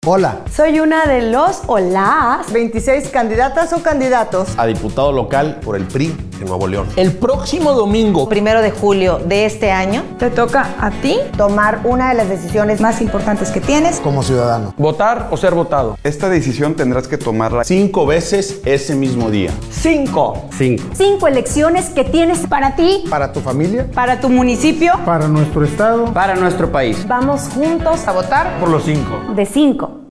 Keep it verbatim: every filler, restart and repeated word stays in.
Hola. Soy una de los o las veintiséis candidatas o candidatos a diputado local por el P R I en Nuevo León. El próximo domingo, primero de julio de este año, te toca a ti tomar una de las decisiones más importantes que tienes como ciudadano. Votar o ser votado. Esta decisión tendrás que tomarla cinco veces ese mismo día. Cinco. Cinco. Cinco elecciones que tienes para ti, Para tu familia. para tu municipio, Para nuestro estado. Para nuestro país. vamos juntos a votar por los cinco. de cinco.